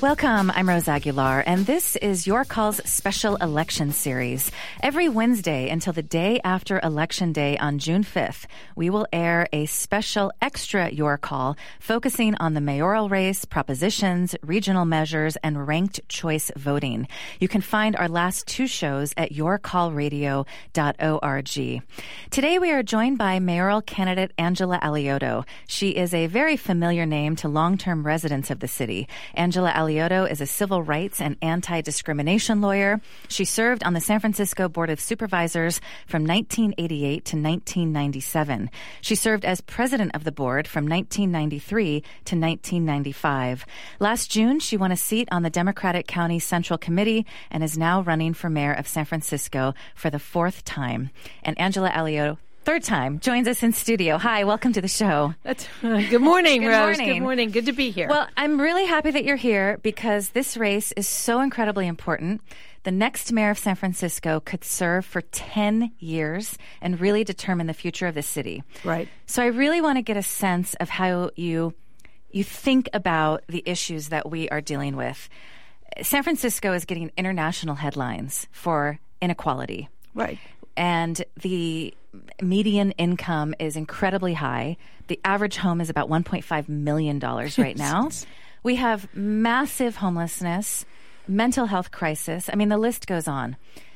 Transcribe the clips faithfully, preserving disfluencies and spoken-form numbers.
Welcome, I'm Rose Aguilar, and this is Your Call's special election series. Every Wednesday until the day after Election Day on June fifth, we will air a special extra Your Call focusing on the mayoral race, propositions, regional measures, and ranked choice voting. You can find our last two shows at your call radio dot org. Today we are joined by mayoral candidate Angela Alioto. She is a very familiar name to long-term residents of the city. Angela Alioto is a civil rights and anti-discrimination lawyer. She served on the San Francisco Board of Supervisors from nineteen eighty-eight to nineteen ninety-seven. She served as president of the board from nineteen ninety-three to nineteen ninety-five. Last June, she won a seat on the Democratic County Central Committee and is now running for mayor of San Francisco for the fourth time. And Angela Alioto, third time, joins us in studio. Hi, welcome to the show. That's, uh, good morning, good Rose. Morning. Good morning. Good to be here. Well, I'm really happy that you're here because this race is so incredibly important. The next mayor of San Francisco could serve for ten years and really determine the future of the city. Right. So I really want to get a sense of how you you think about the issues that we are dealing with. San Francisco is getting international headlines for inequality. Right. And the median income is incredibly high. The average home is about one point five million dollars right now. We have massive homelessness, mental health crisis. I mean, the list goes on.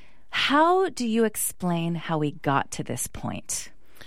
How do you explain how we got to this point?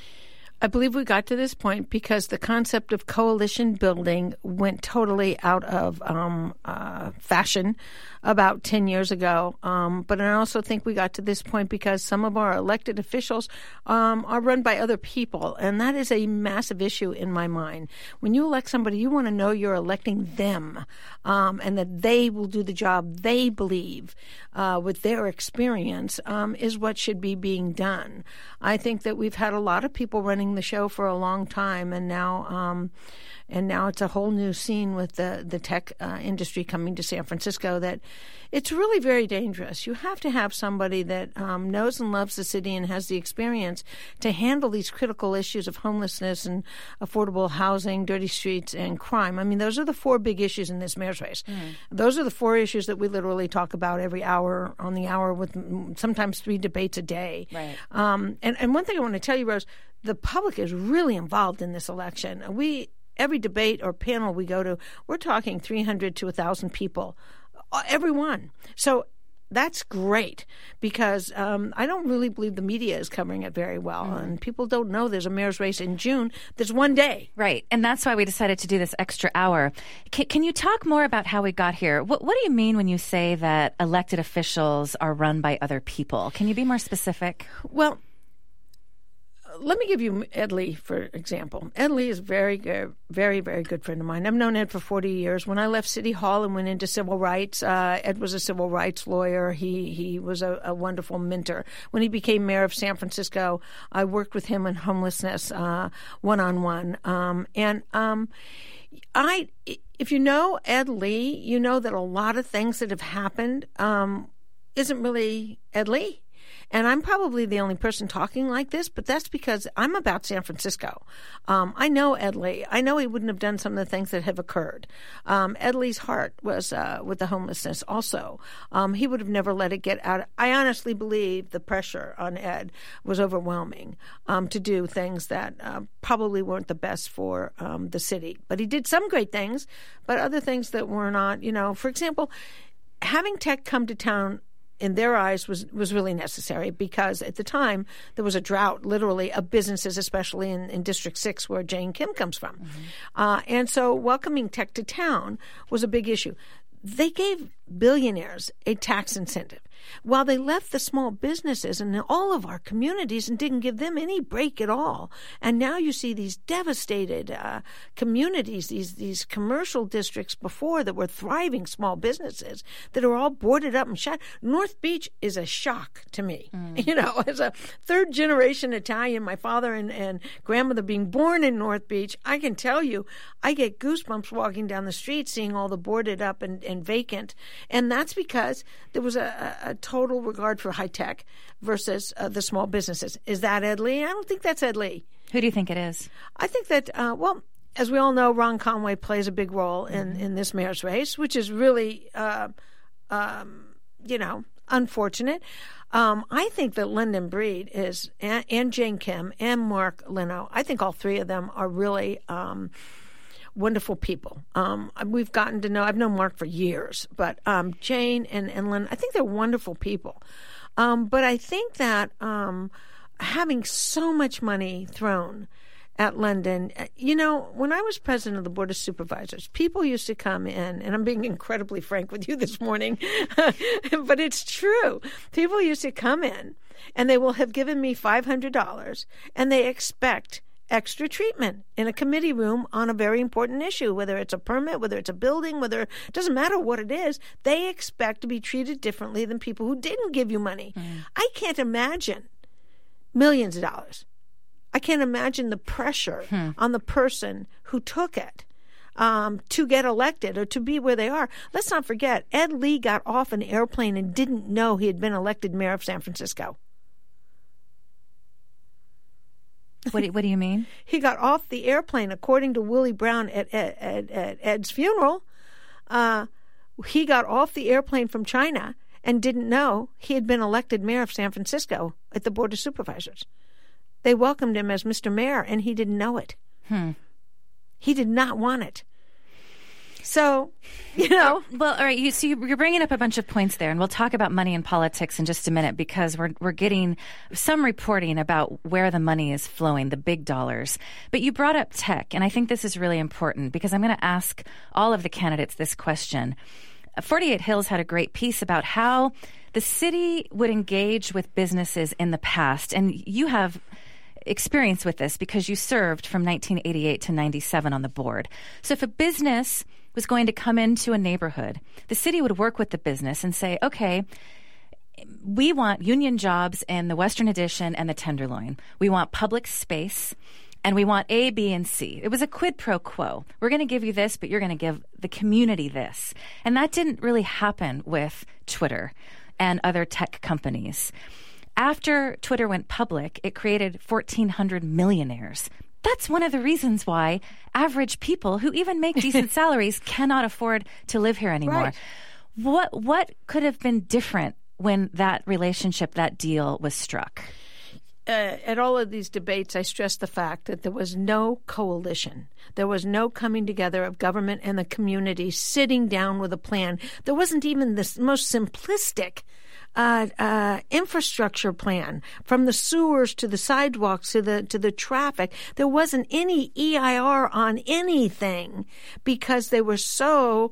I believe we got to this point because the concept of coalition building went totally out of um, uh, fashion about ten years ago. Um, but I also think we got to this point because some of our elected officials um, are run by other people. And that is a massive issue in my mind. When you elect somebody, you want to know you're electing them um, and that they will do the job they believe uh, with their experience um, is what should be being done. I think that we've had a lot of people running the show for a long time, and now um, and now it's a whole new scene with the the tech uh, industry coming to San Francisco. That it's really very dangerous. You have to have somebody that um, knows and loves the city and has the experience to handle these critical issues of homelessness and affordable housing, dirty streets, and crime. I mean, those are the four big issues in this mayor's race. Mm. Those are the four issues that we literally talk about every hour on the hour, with sometimes three debates a day. Right. Um, and and one thing I want to tell you, Rose, the public is really involved in this election. We every debate or panel we go to, we're talking three hundred to one thousand people, every one. So that's great because um, I don't really believe the media is covering it very well. Mm. And people don't know there's a mayor's race in June. There's one day. Right. And that's why we decided to do this extra hour. Can, can you talk more about how we got here? What, what do you mean when you say that elected officials are run by other people? Can you be more specific? Well, let me give you Ed Lee, for example. Ed Lee is a very, very, very good friend of mine. I've known Ed for forty years. When I left City Hall and went into civil rights, uh, Ed was a civil rights lawyer. He he was a, a wonderful mentor. When he became mayor of San Francisco, I worked with him on homelessness uh, one-on-one. Um, and um, I, if you know Ed Lee, you know that a lot of things that have happened um, isn't really Ed Lee. And I'm probably the only person talking like this, but that's because I'm about San Francisco. Um, I know Ed Lee. I know he wouldn't have done some of the things that have occurred. Um, Ed Lee's heart was uh, with the homelessness also. Um, he would have never let it get out. I honestly believe the pressure on Ed was overwhelming um, to do things that uh, probably weren't the best for um, the city. But he did some great things, but other things that were not, you know, for example, having tech come to town in their eyes was, was really necessary because at the time there was a drought, literally, of businesses, especially in, in District six where Jane Kim comes from. Mm-hmm. Uh, and so welcoming tech to town was a big issue. They gave billionaires a tax incentive while they left the small businesses in all of our communities and didn't give them any break at all. And now you see these devastated uh, communities, these these commercial districts before that were thriving small businesses that are all boarded up and shut. North Beach is a shock to me. Mm. You know, as a third generation Italian, my father and, and grandmother being born in North Beach, I can tell you, I get goosebumps walking down the street seeing all the boarded up and, and vacant. And that's because there was a, a total regard for high tech versus uh, the small businesses. Is that Ed Lee? I don't think that's Ed Lee. Who do you think it is? I think that, uh, well, as we all know, Ron Conway plays a big role in, mm-hmm. in this mayor's race, which is really, uh, um, you know, unfortunate. Um, I think that London Breed is, and, and Jane Kim and Mark Leno, I think all three of them are really um, wonderful people. Um, we've gotten to know, I've known Mark for years, but um, Jane and, and Lynn, I think they're wonderful people. Um, but I think that um, having so much money thrown at London, you know, when I was president of the Board of Supervisors, people used to come in, and I'm being incredibly frank with you this morning, but it's true. People used to come in, and they will have given me five hundred dollars, and they expect extra treatment in a committee room on a very important issue, whether it's a permit, whether it's a building, whether it doesn't matter what it is, they expect to be treated differently than people who didn't give you money. Mm. I can't imagine millions of dollars. I can't imagine the pressure hmm. on the person who took it um, to get elected or to be where they are. Let's not forget, Ed Lee got off an airplane and didn't know he had been elected mayor of San Francisco. What do, what do you mean? He got off the airplane, according to Willie Brown at, at, at, at Ed's funeral. Uh, he got off the airplane from China and didn't know he had been elected mayor of San Francisco at the Board of Supervisors. They welcomed him as Mister Mayor, and he didn't know it. Hmm. He did not want it. So, you know. Well, all right. You, so you're bringing up a bunch of points there, and we'll talk about money and politics in just a minute because we're we're getting some reporting about where the money is flowing, the big dollars. But you brought up tech, and I think this is really important because I'm going to ask all of the candidates this question. forty-eight Hills had a great piece about how the city would engage with businesses in the past, and you have experience with this because you served from nineteen eighty-eight to ninety-seven on the board. So if a business was going to come into a neighborhood, the city would work with the business and say, okay, we want union jobs in the Western Addition and the Tenderloin. We want public space, and we want A, B, and C. It was a quid pro quo. We're going to give you this, but you're going to give the community this. And that didn't really happen with Twitter and other tech companies. After Twitter went public, it created fourteen hundred millionaires. That's one of the reasons why average people who even make decent salaries cannot afford to live here anymore. Right. What what could have been different when that relationship, that deal was struck? Uh, at all of these debates, I stressed the fact that there was no coalition. There was no coming together of government and the community sitting down with a plan. There wasn't even the most simplistic Uh, uh, infrastructure plan, from the sewers to the sidewalks to the to the traffic. There wasn't any E I R on anything because they were so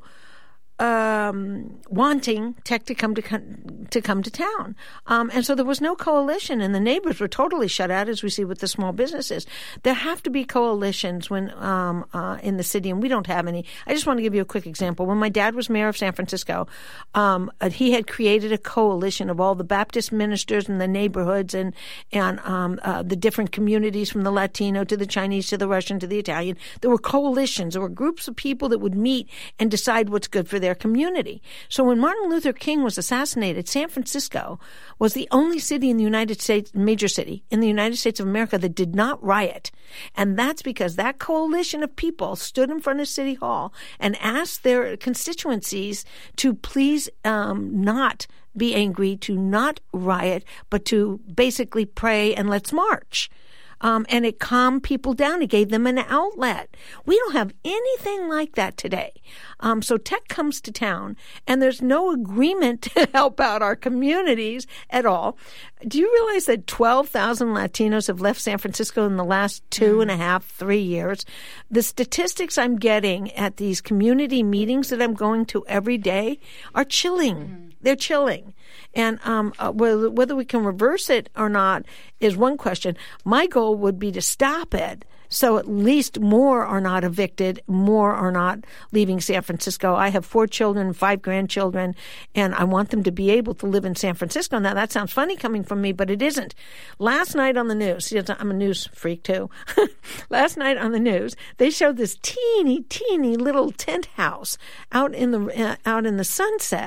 um, wanting tech to come to to come to town, um, and so there was no coalition, and the neighbors were totally shut out, as we see with the small businesses. There have to be coalitions when um, uh, in the city, and we don't have any. I just want to give you a quick example. When my dad was mayor of San Francisco, um, he had created a coalition of all the Baptist ministers in the neighborhoods and and um, uh, the different communities, from the Latino to the Chinese to the Russian to the Italian. There were coalitions. There were groups of people that would meet and decide what's good for their community. So when Martin Luther King was assassinated, San Francisco was the only city in the United States, major city in the United States of America, that did not riot. And that's because that coalition of people stood in front of City Hall and asked their constituencies to please um, not be angry, to not riot, but to basically pray and let's march. Um, and it calmed people down. It gave them an outlet. We don't have anything like that today. Um, so tech comes to town, and there's no agreement to help out our communities at all. Do you realize that twelve thousand Latinos have left San Francisco in the last two and a half, three years? The statistics I'm getting at these community meetings that I'm going to every day are chilling. Mm-hmm. They're chilling. And um, uh, whether, whether we can reverse it or not is one question. My goal would be to stop it so at least more are not evicted, more are not leaving San Francisco. I have four children, five grandchildren, and I want them to be able to live in San Francisco. Now, that sounds funny coming from me, but it isn't. Last night on the news, I'm a news freak too. Last night on the news, they showed this teeny, teeny little tent house out in the uh, out in the sunset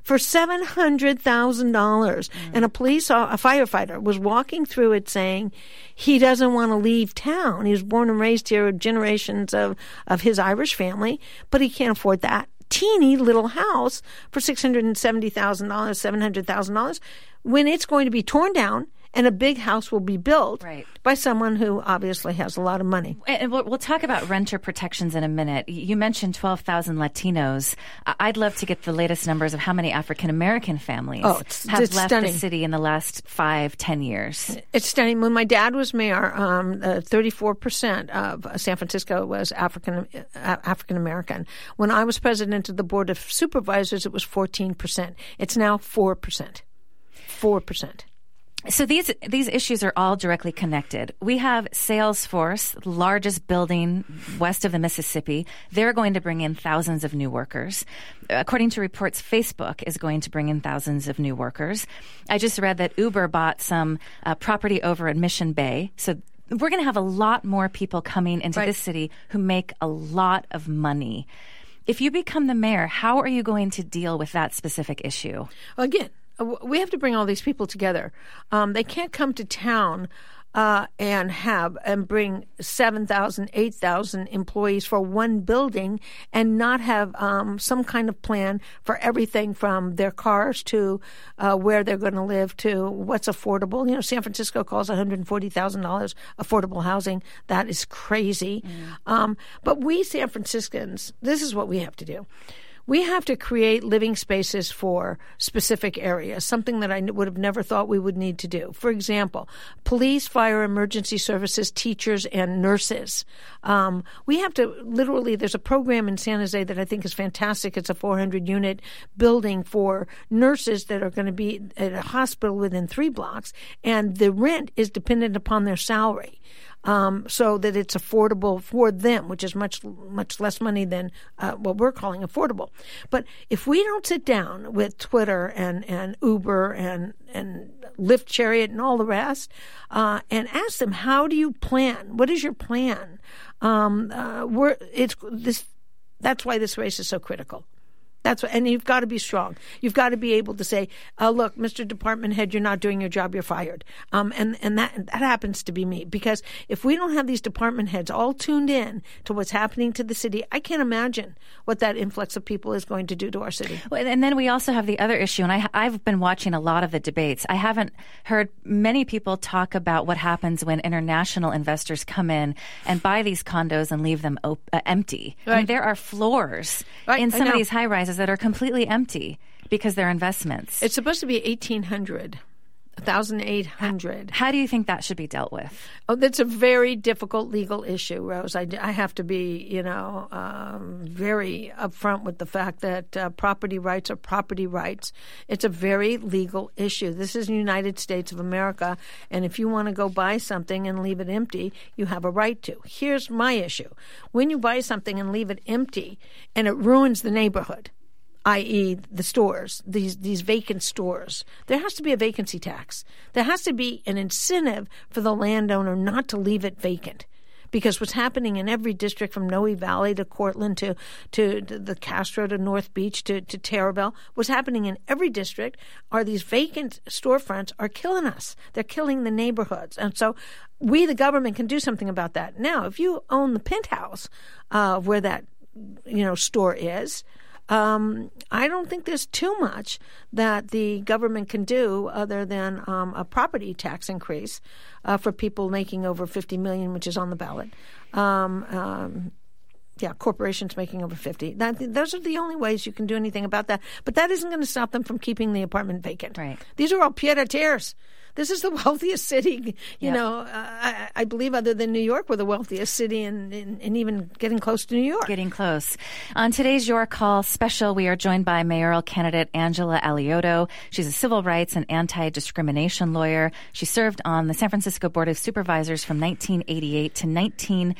for seven hundred thousand dollars. Mm. And a police, a firefighter was walking through it saying he doesn't want to leave town. He was born and raised here with generations of, of his Irish family, but he can't afford that teeny little house for six hundred seventy thousand dollars, seven hundred thousand dollars when it's going to be torn down and a big house will be built right. by someone who obviously has a lot of money. And we'll, we'll talk about renter protections in a minute. You mentioned twelve thousand Latinos. I'd love to get the latest numbers of how many African-American families oh, it's, have it's left stunning. the city in the last five, ten years. It's stunning. When my dad was mayor, um, uh, thirty-four percent of San Francisco was African uh, African-American. When I was president of the Board of Supervisors, it was fourteen percent. It's now four percent. four percent. So these these issues are all directly connected. We have Salesforce, the largest building west of the Mississippi. They're going to bring in thousands of new workers. According to reports, Facebook is going to bring in thousands of new workers. I just read that Uber bought some uh, property over in Mission Bay. So we're going to have a lot more people coming into right. this city who make a lot of money. If you become the mayor, how are you going to deal with that specific issue? Again, we have to bring all these people together. Um, they can't come to town uh, and have and bring seven thousand, eight thousand employees for one building and not have um, some kind of plan for everything from their cars to uh, where they're going to live to what's affordable. You know, San Francisco calls one hundred forty thousand dollars affordable housing. That is crazy. Mm. Um, but we San Franciscans, this is what we have to do. We have to create living spaces for specific areas, something that I would have never thought we would need to do. For example, police, fire, emergency services, teachers, and nurses. Um, we have to literally, there's a program in San Jose that I think is fantastic. It's a four hundred unit building for nurses that are going to be at a hospital within three blocks, and the rent is dependent upon their salary. Um, so that it's affordable for them, which is much, much less money than uh, what we're calling affordable. But if we don't sit down with Twitter and, and Uber and, and Lyft Chariot and all the rest uh, and ask them, how do you plan? What is your plan? Um, uh, we're, it's this. That's why this race is so critical. That's what, and you've got to be strong. You've got to be able to say, uh, "Look, Mister Department Head, you're not doing your job. You're fired." Um, and and that that happens to be me, because if we don't have these department heads all tuned in to what's happening to the city, I can't imagine what that influx of people is going to do to our city. Well, and then we also have the other issue, and I, I've been watching a lot of the debates. I haven't heard many people talk about what happens when international investors come in and buy these condos and leave them op- uh, empty. Right. I mean, there are floors right. in some of these high rises that are completely empty because they're investments. It's supposed to be eighteen hundred, one thousand eight hundred. How do you think that should be dealt with? Oh, that's a very difficult legal issue, Rose. I, I have to be, you know, um, very upfront with the fact that uh, property rights are property rights. It's a very legal issue. This is the United States of America, and if you want to go buy something and leave it empty, you have a right to. Here's my issue. When you buy something and leave it empty and it ruins the neighborhood, that is the stores, these these vacant stores, there has to be a vacancy tax. There has to be an incentive for the landowner not to leave it vacant. Because what's happening in every district from Noe Valley to Cortland to, to, to the Castro to North Beach to, to Terraville, what's happening in every district are these vacant storefronts are killing us. They're killing the neighborhoods. And so we, the government, can do something about that. Now, if you own the penthouse uh, where that you know store is, Um, I don't think there's too much that the government can do other than um, a property tax increase uh, for people making over fifty million dollars, which is on the ballot. Um, um, yeah, corporations making over fifty. That, those are the only ways you can do anything about that. But that isn't going to stop them from keeping the apartment vacant. Right. These are all pied-à-terres. This is the wealthiest city, you yep. know, uh, I, I believe other than New York, we're the wealthiest city and, and, and even getting close to New York. Getting close. On today's Your Call special, we are joined by mayoral candidate Angela Alioto. She's a civil rights and anti-discrimination lawyer. She served on the San Francisco Board of Supervisors from nineteen eighty-eight to nineteen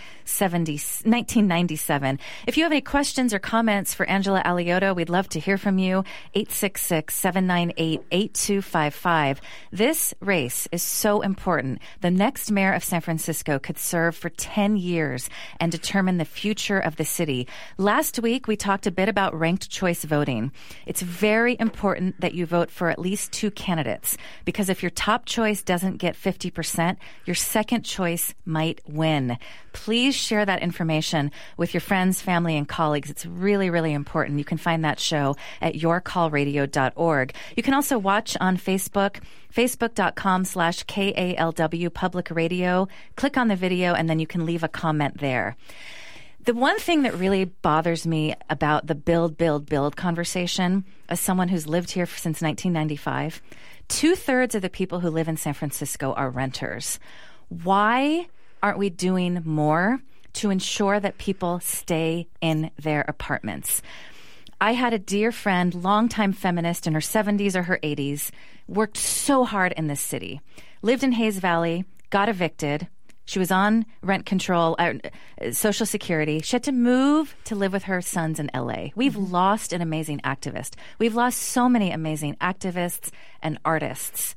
ninety-seven. If you have any questions or comments for Angela Alioto, we'd love to hear from you. eight six six, seven nine eight, eight two five five. This race is so important. The next mayor of San Francisco could serve for ten years and determine the future of the city. Last week, we talked a bit about ranked choice voting. It's very important that you vote for at least two candidates, because if your top choice doesn't get fifty percent, your second choice might win. Please share that information with your friends, family, and colleagues. It's really, really important. You can find that show at your call radio dot org. You can also watch on Facebook, facebook.com slash KALW Public Radio. Click on the video, and then you can leave a comment there. The one thing that really bothers me about the build, build, build conversation, as someone who's lived here since nineteen ninety-five, two-thirds of the people who live in San Francisco are renters. Why aren't we doing more to ensure that people stay in their apartments? I had a dear friend, longtime feminist in her seventies or her eighties, worked so hard in this city, lived in Hayes Valley, got evicted. She was on rent control, uh, Social Security. She had to move to live with her sons in L A. We've mm-hmm. lost an amazing activist. We've lost so many amazing activists and artists.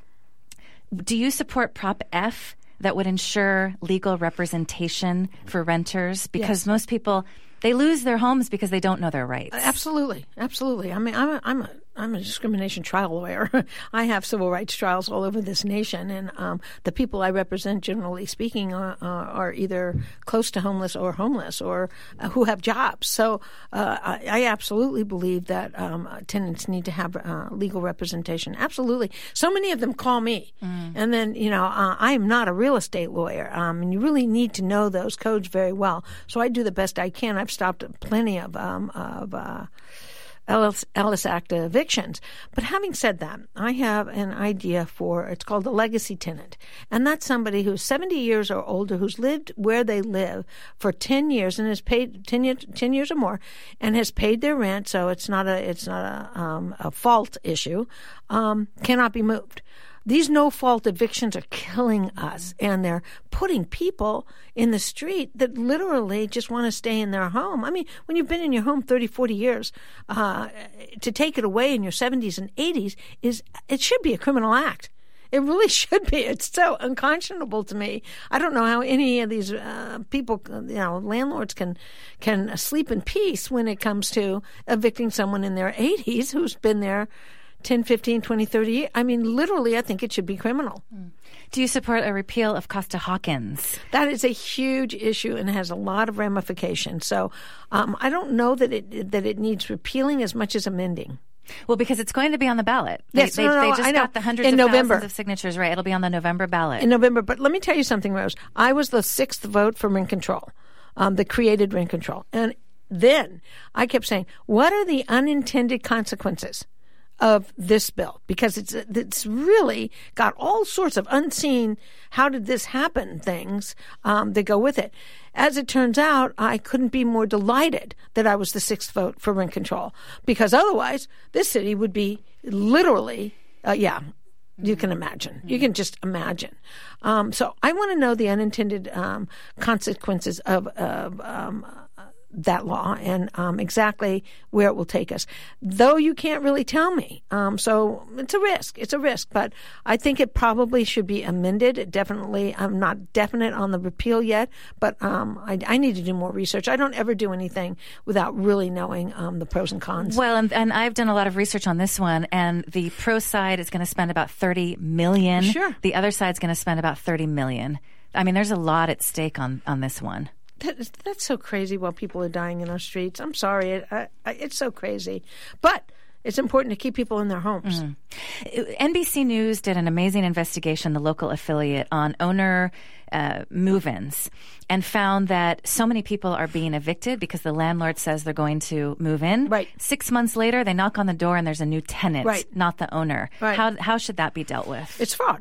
Do you support Prop F that would ensure legal representation for renters? Because yes. most people, they lose their homes because they don't know their rights. Absolutely. Absolutely. I mean, I'm a, I'm a, I'm a discrimination trial lawyer. I have civil rights trials all over this nation, and um, the people I represent, generally speaking, are, uh, are either close to homeless or homeless, or uh, who have jobs. So uh, I, I absolutely believe that um, tenants need to have uh, legal representation. Absolutely. So many of them call me, mm. and then, you know, uh, I am not a real estate lawyer, um, and you really need to know those codes very well. So I do the best I can. I've stopped plenty of um, of uh, Ellis, Ellis Act evictions. But having said that, I have an idea for, it's called a legacy tenant. And that's somebody who's seventy years or older, who's lived where they live for ten years and has paid ten years, ten years or more, and has paid their rent. So it's not a, it's not a, um, a fault issue, um, cannot be moved. These no-fault evictions are killing us, and they're putting people in the street that literally just want to stay in their home. I mean, when you've been in your home thirty, forty years, uh, to take it away in your seventies and eighties, is it should be a criminal act. It really should be. It's so unconscionable to me. I don't know how any of these uh, people, you know, landlords can can sleep in peace when it comes to evicting someone in their eighties who's been there ten, fifteen, twenty, thirty years. I mean, literally, I think it should be criminal. Do you support a repeal of Costa-Hawkins? That is a huge issue and has a lot of ramifications. So um, I don't know that it that it needs repealing as much as amending. Well, because it's going to be on the ballot. Yes, they, no, no, they, no, they just I know. got the hundreds in of November. thousands of signatures, right? It'll be on the November ballot. In November. But let me tell you something, Rose. I was the sixth vote for rent control, um, the created rent control. And then I kept saying, what are the unintended consequences of this bill? Because it's it's really got all sorts of unseen, how did this happen things um, that go with it. As it turns out, I couldn't be more delighted that I was the sixth vote for rent control, because otherwise this city would be literally, uh, yeah, you can imagine. You can just imagine. Um, so I want to know the unintended um, consequences of, of um, that law and um, exactly where it will take us. Though you can't really tell me. Um, so it's a risk. It's a risk. But I think it probably should be amended. It definitely, I'm not definite on the repeal yet, but um, I, I need to do more research. I don't ever do anything without really knowing um, the pros and cons. Well, and, and I've done a lot of research on this one, and the pro side is going to spend about thirty million dollars. Sure. The other side is going to spend about thirty million dollars. I mean, there's a lot at stake on, on this one. That is, that's so crazy while people are dying in our streets. I'm sorry. It, I, I, it's so crazy. But it's important to keep people in their homes. Mm-hmm. N B C News did an amazing investigation, the local affiliate, on owner uh, move-ins, and found that so many people are being evicted because the landlord says they're going to move in. Right. Six months later, they knock on the door and there's a new tenant, right. not the owner. Right. How, how should that be dealt with? It's fraud.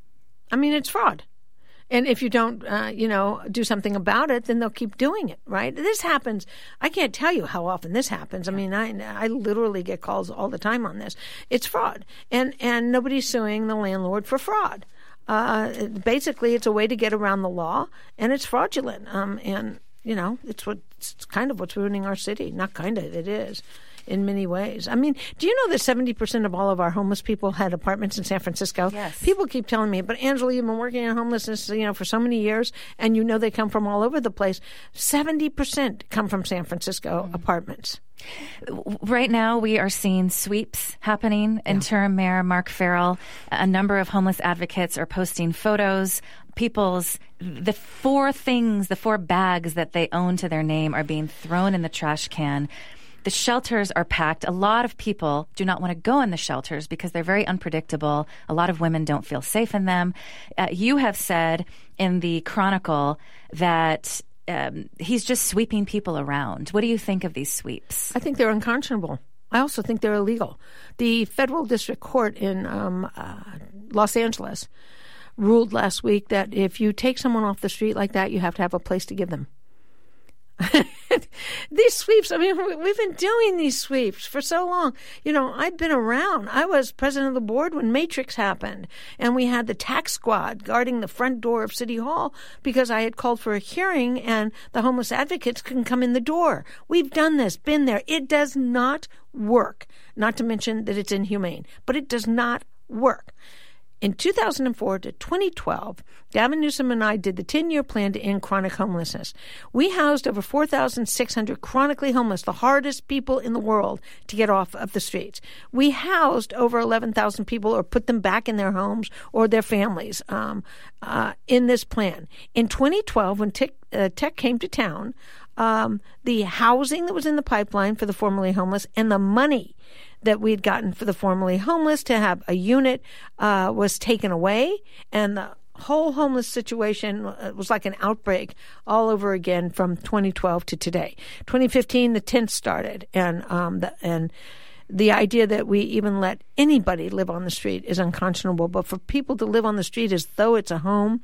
I mean, it's fraud. And if you don't, uh, you know, do something about it, then they'll keep doing it, right? This happens. I can't tell you how often this happens. I mean, I, I literally get calls all the time on this. It's fraud. And, and nobody's suing the landlord for fraud. Uh, basically, it's a way to get around the law, and it's fraudulent. Um, and, you know, it's what it's kind of what's ruining our city. Not kind of, it is. in many ways. I mean, do you know that seventy percent of all of our homeless people had apartments in San Francisco? Yes. People keep telling me, but Angela, you've been working in homelessness, you know, for so many years, and you know they come from all over the place. seventy percent come from San Francisco mm. apartments. Right now, we are seeing sweeps happening. Yeah. Interim Mayor Mark Farrell, a number of homeless advocates are posting photos. People's, the four things, the four bags that they own to their name are being thrown in the trash can. The shelters are packed. A lot of people do not want to go in the shelters because they're very unpredictable. A lot of women don't feel safe in them. Uh, you have said in the Chronicle that Um, he's just sweeping people around. What do you think of these sweeps? I think they're unconscionable. I also think they're illegal. The federal district court in um, uh, Los Angeles ruled last week that if you take someone off the street like that, you have to have a place to give them. These sweeps, I mean, we've been doing these sweeps for so long. You know, I've been around. I was president of the board when Matrix happened, and we had the tax squad guarding the front door of City Hall because I had called for a hearing and the homeless advocates couldn't come in the door. We've done this, been there. It does not work, not to mention that it's inhumane, but it does not work. In two thousand four to twenty twelve, Gavin Newsom and I did the ten-year plan to end chronic homelessness. We housed over four thousand six hundred chronically homeless, the hardest people in the world to get off of the streets. We housed over eleven thousand people or put them back in their homes or their families um, uh, in this plan. In twenty twelve, when Tech, uh, Tech came to town, um, the housing that was in the pipeline for the formerly homeless and the money that we'd gotten for the formerly homeless to have a unit uh, was taken away, and the whole homeless situation was like an outbreak all over again from twenty twelve to today. twenty fifteen, the tents started, and um, the, and the idea that we even let anybody live on the street is unconscionable. But for people to live on the street as though it's a home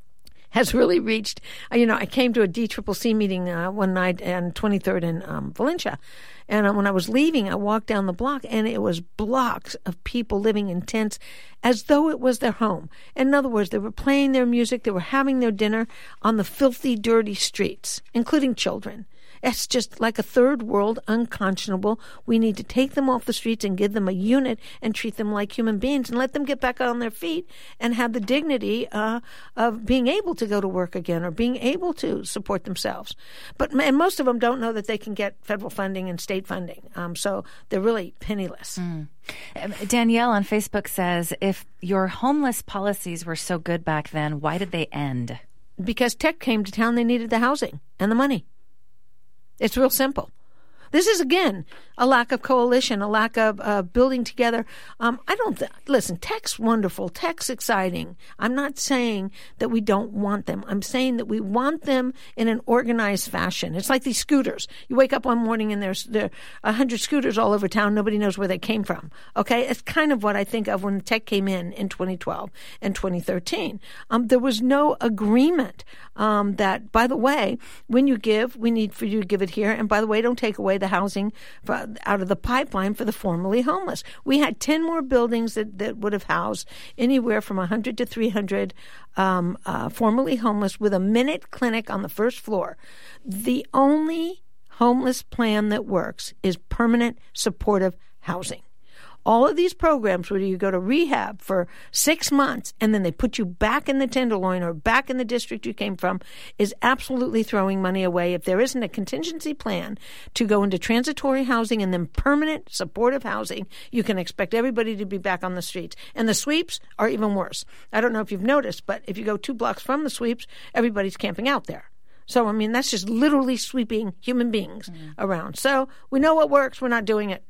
has really reached, you know, I came to a D C C C meeting uh, one night on twenty-third in um, Valencia. And uh, when I was leaving, I walked down the block and it was blocks of people living in tents as though it was their home. In other words, they were playing their music, they were having their dinner on the filthy, dirty streets, including children. It's just like a third world, unconscionable. We need to take them off the streets and give them a unit and treat them like human beings and let them get back on their feet and have the dignity uh, of being able to go to work again or being able to support themselves. But and most of them don't know that they can get federal funding and state funding. Um, so they're really penniless. Mm. Danielle on Facebook says, if your homeless policies were so good back then, why did they end? Because Tech came to town, they needed the housing and the money. It's real simple. This is, again, a lack of coalition, a lack of uh, building together. Um, I don't th- listen, Tech's wonderful. Tech's exciting. I'm not saying that we don't want them. I'm saying that we want them in an organized fashion. It's like these scooters. You wake up one morning and there's there are one hundred scooters all over town. Nobody knows where they came from. Okay? It's kind of what I think of when Tech came in in twenty twelve and twenty thirteen. Um, there was no agreement um, that, by the way, when you give, we need for you to give it here. And by the way, don't take away the housing for, out of the pipeline for the formerly homeless. We had ten more buildings that, that would have housed anywhere from one hundred to three hundred um, uh, formerly homeless with a minute clinic on the first floor. The only homeless plan that works is permanent supportive housing. All of these programs where you go to rehab for six months and then they put you back in the Tenderloin or back in the district you came from is absolutely throwing money away. If there isn't a contingency plan to go into transitory housing and then permanent supportive housing, you can expect everybody to be back on the streets. And the sweeps are even worse. I don't know if you've noticed, but if you go two blocks from the sweeps, everybody's camping out there. So, I mean, that's just literally sweeping human beings mm. around. So we know what works. We're not doing it.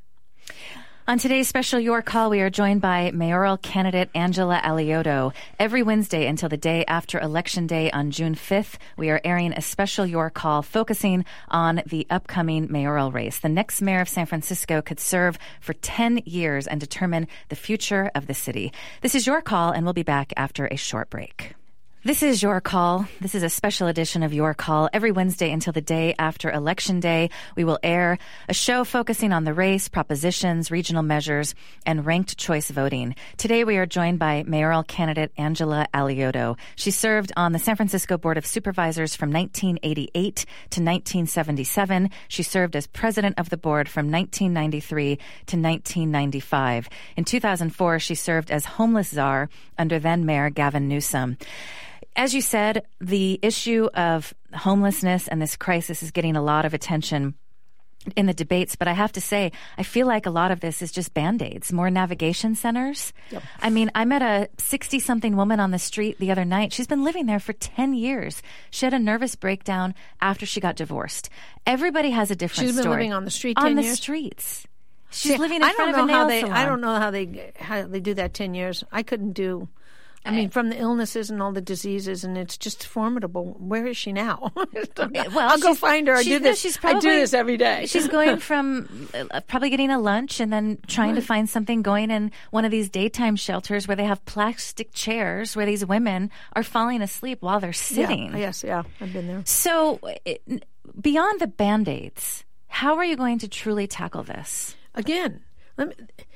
On today's special Your Call, we are joined by mayoral candidate Angela Alioto. Every Wednesday until the day after Election Day on June fifth, we are airing a special Your Call focusing on the upcoming mayoral race. The next mayor of San Francisco could serve for ten years and determine the future of the city. This is Your Call, and we'll be back after a short break. This is Your Call. This is a special edition of Your Call. Every Wednesday until the day after Election Day, we will air a show focusing on the race, propositions, regional measures, and ranked choice voting. Today, we are joined by mayoral candidate Angela Alioto. She served on the San Francisco Board of Supervisors from nineteen eighty-eight to nineteen seventy-seven. She served as president of the board from nineteen ninety-three to nineteen ninety-five. In two thousand four, she served as homeless czar under then-mayor Gavin Newsom. As you said, the issue of homelessness and this crisis is getting a lot of attention in the debates, but I have to say, I feel like a lot of this is just Band-Aids, more navigation centers. Yep. I mean, I met a sixty-something woman on the street the other night. She's been living there for ten years. She had a nervous breakdown after she got divorced. Everybody has a different She's story. She's been living on the street ten on years? On the streets. She's See, living in I front don't of know a nail how they, salon. I don't know how they, how they do that ten years. I couldn't do... I mean, from the illnesses and all the diseases, and it's just formidable. Where is she now? well, I'll go find her. I do this. She's probably, I do this every day. She's going from uh, probably getting a lunch and then trying right. to find something, going in one of these daytime shelters where they have plastic chairs where these women are falling asleep while they're sitting. Yeah. Yes, yeah, I've been there. So it, beyond the Band-Aids, how are you going to truly tackle this? Again, let me...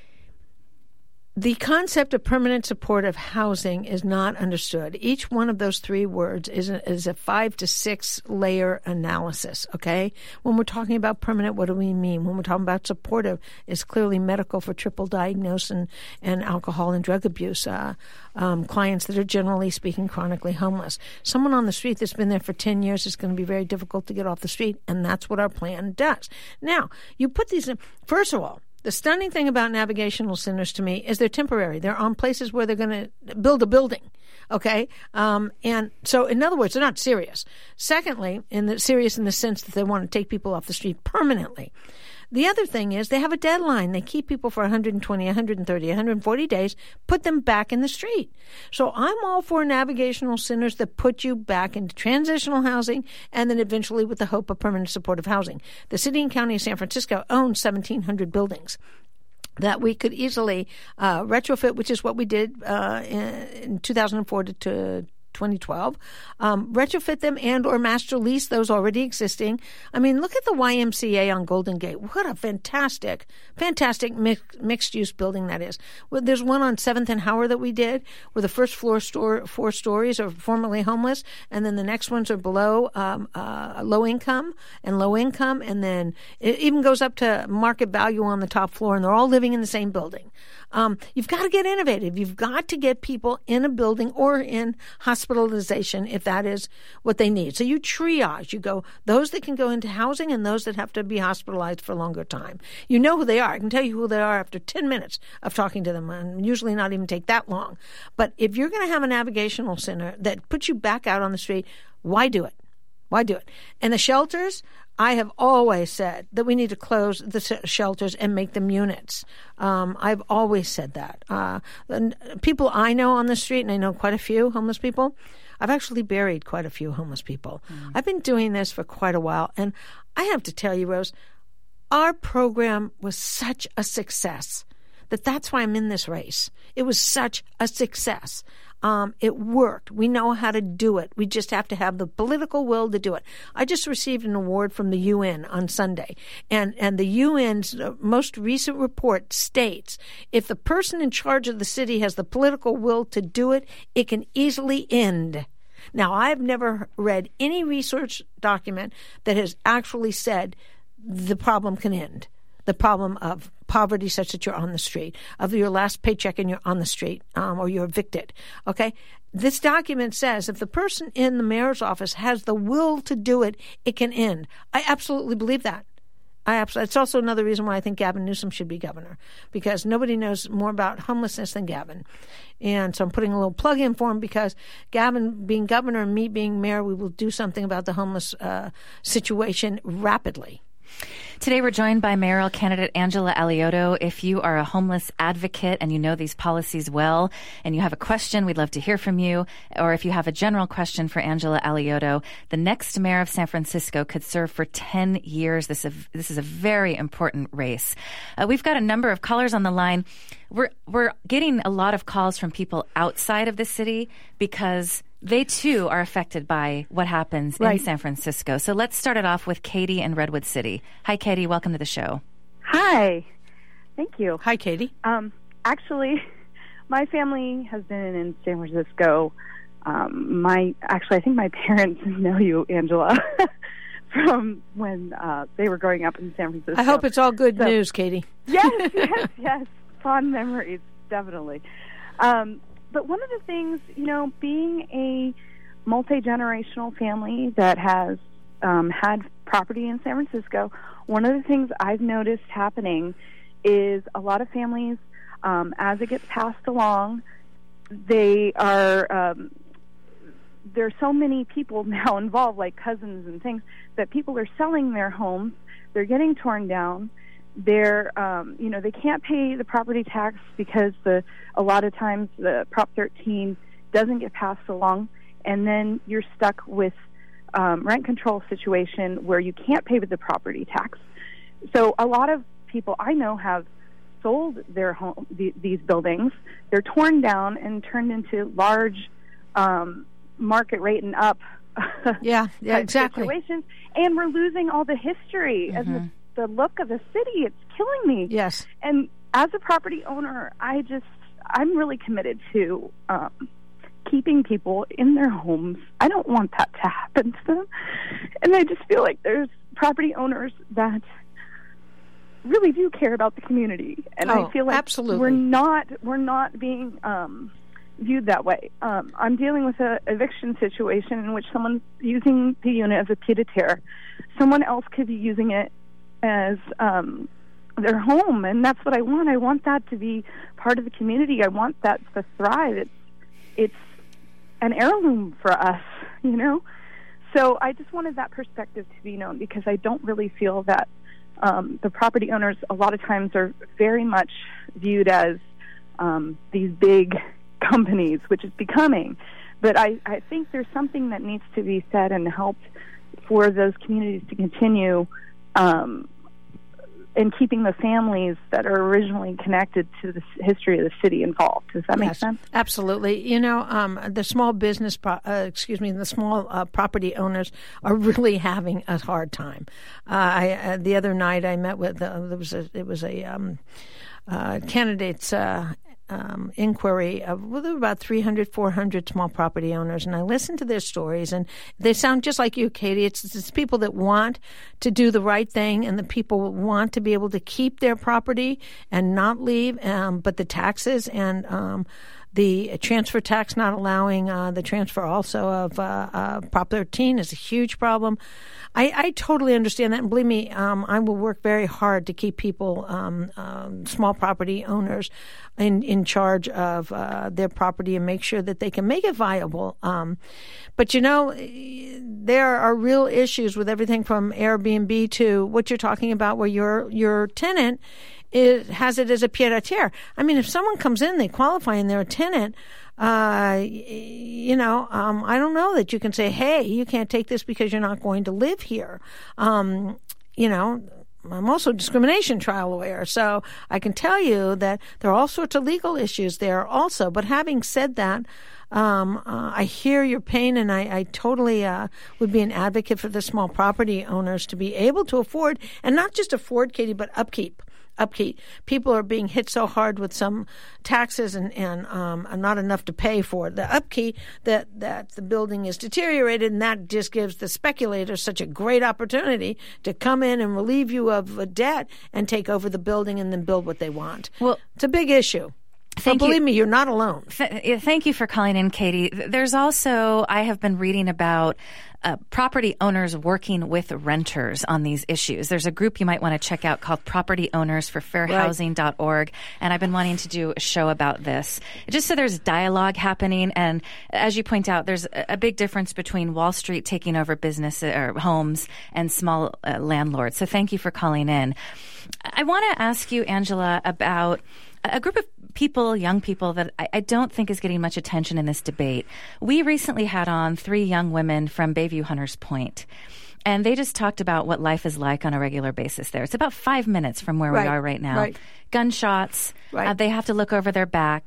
The concept of permanent supportive housing is not understood. Each one of those three words is a, is a five to six layer analysis, okay? When we're talking about permanent, what do we mean? When we're talking about supportive, it's clearly medical for triple diagnosis and, and alcohol and drug abuse, uh, um, clients that are generally speaking chronically homeless. Someone on the street that's been there for ten years is going to be very difficult to get off the street, and that's what our plan does. Now, you put these in, first of all, the stunning thing about navigational centers to me is they're temporary. They're on places where they're going to build a building, okay? Um, and so, in other words, they're not serious. Secondly, in the serious in the sense that they want to take people off the street permanently. The other thing is they have a deadline. They keep people for one hundred twenty, one hundred thirty, one hundred forty days, put them back in the street. So I'm all for navigational centers that put you back into transitional housing and then eventually with the hope of permanent supportive housing. The city and county of San Francisco owns seventeen hundred buildings that we could easily uh, retrofit, which is what we did uh, in, in two thousand four to, to twenty twelve, um, retrofit them and or master lease those already existing. I mean, look at the Y M C A on Golden Gate. What a fantastic, fantastic mix, mixed-use building that is. Well, there's one on seventh and Howard that we did where the first floor store, four stories are formerly homeless, and then the next ones are below um, uh, low income and low income, and then it even goes up to market value on the top floor, and they're all living in the same building. Um, you've got to get innovative. You've got to get people in a building or in hospitalization if that is what they need. So you triage. You go those that can go into housing and those that have to be hospitalized for a longer time. You know who they are. I can tell you who they are after ten minutes of talking to them, and usually not even take that long. But if you're going to have a navigational center that puts you back out on the street, why do it? Why do it? And the shelters, I have always said that we need to close the shelters and make them units. Um, I've always said that. Uh, people I know on the street, and I know quite a few homeless people, I've actually buried quite a few homeless people. Mm. I've been doing this for quite a while, and I have to tell you, Rose, our program was such a success that that's why I'm in this race. It was such a success. Um, it worked. We know how to do it. We just have to have the political will to do it. I just received an award from the U N on Sunday, and, and the U N's most recent report states if the person in charge of the city has the political will to do it, it can easily end. Now, I've never read any research document that has actually said the problem can end. The problem of poverty such that you're on the street, of your last paycheck and you're on the street, um, or you're evicted, okay? This document says if the person in the mayor's office has the will to do it, it can end. I absolutely believe that. I absolutely. It's also another reason why I think Gavin Newsom should be governor, because nobody knows more about homelessness than Gavin. And so I'm putting a little plug in for him because Gavin being governor and me being mayor, we will do something about the homeless uh, situation rapidly. Today we're joined by mayoral candidate Angela Alioto. If you are a homeless advocate and you know these policies well and you have a question, we'd love to hear from you. Or if you have a general question for Angela Alioto, the next mayor of San Francisco could serve for ten years. This is a, this is a very important race. Uh, we've got a number of callers on the line. We're, we're getting a lot of calls from people outside of the city because they too are affected by what happens right. in San Francisco. So let's start it off with Katie in Redwood City. Hi, Katie. Welcome to the show. Hi. Thank you. Hi, Katie. Um, actually, my family has been in San Francisco. Um, my actually, I think my parents know you, Angela, from when uh, they were growing up in San Francisco. I hope it's all good so, news, Katie. Yes, yes, yes. Fond memories, definitely. Um, but one of the things, you know, being a multi-generational family that has um, had property in San Francisco, one of the things I've noticed happening is a lot of families, um, as it gets passed along, they are, um, there are so many people now involved, like cousins and things, that people are selling their homes, they're getting torn down, they're, um, you know, they can't pay the property tax because the a lot of times the Prop thirteen doesn't get passed along, and then you're stuck with um, rent control situation where you can't pay the property tax. So a lot of people I know have sold their home, the, these buildings. They're torn down and turned into large um, market rate and up yeah, yeah, exactly. situations, and we're losing all the history Mm-hmm. and the, the look of the city. It's killing me. Yes. And as a property owner, I just I'm really committed to um, keeping people in their homes. I don't want that to happen to them, and I just feel like there's property owners that really do care about the community, and oh, I feel like absolutely. we're not we're not being um, viewed that way. Um, I'm dealing with an eviction situation in which someone's using the unit as a pied-à-terre. Someone else could be using it as um, their home, and that's what I want. I want that to be part of the community. I want that to thrive. It's it's an heirloom for us, you know. So I just wanted that perspective to be known, because I don't really feel that um, the property owners a lot of times are very much viewed as um, these big companies, which is becoming. But I, I think there's something that needs to be said and helped for those communities to continue um, in keeping the families that are originally connected to the history of the city involved. Does that yes, make sense? Absolutely. You know, um, the small business, pro- uh, excuse me, the small uh, property owners are really having a hard time. Uh, I uh, the other night I met with uh, there was a it was a um, uh, candidates. Uh, Um, inquiry of well, there were about three hundred, four hundred small property owners, and I listened to their stories, and they sound just like you, Katie. It's, it's people that want to do the right thing, and the people want to be able to keep their property and not leave, um, but the taxes and um, the transfer tax not allowing uh, the transfer also of uh, uh, Prop thirteen is a huge problem. I, I totally understand that, and believe me, um, I will work very hard to keep people, um, um, small property owners, in, in charge of uh, their property and make sure that they can make it viable. Um, but, you know, there are real issues with everything from Airbnb to what you're talking about, where your your tenant is, has it as a pied-à-terre. I mean, if someone comes in, they qualify, and they're a tenant, Uh, you know, um, I don't know that you can say, hey, you can't take this because you're not going to live here. Um, you know, I'm also a discrimination trial lawyer, so I can tell you that there are all sorts of legal issues there also. But having said that, um, uh, I hear your pain, and I, I totally uh, would be an advocate for the small property owners to be able to afford, and not just afford, Katie, but upkeep. Upkeep. People are being hit so hard with some taxes and, and um, not enough to pay for the upkeep that, that the building is deteriorated, and that just gives the speculators such a great opportunity to come in and relieve you of a debt and take over the building and then build what they want. Well, it's a big issue. Thank but believe you. me, you're not alone. Th- thank you for calling in, Katie. There's also, I have been reading about uh, property owners working with renters on these issues. There's a group you might want to check out called Property Owners for Fair Housing dot org, and I've been wanting to do a show about this. Just so there's dialogue happening, and as you point out, there's a big difference between Wall Street taking over business or homes and small uh, landlords. So thank you for calling in. I want to ask you, Angela, about a group of people, young people, that I, I don't think is getting much attention in this debate. We recently had on three young women from Bayview Hunters Point, and they just talked about what life is like on a regular basis there. It's about five minutes from where right. we are right now. Right. Gunshots. Right. Uh, they have to look over their back.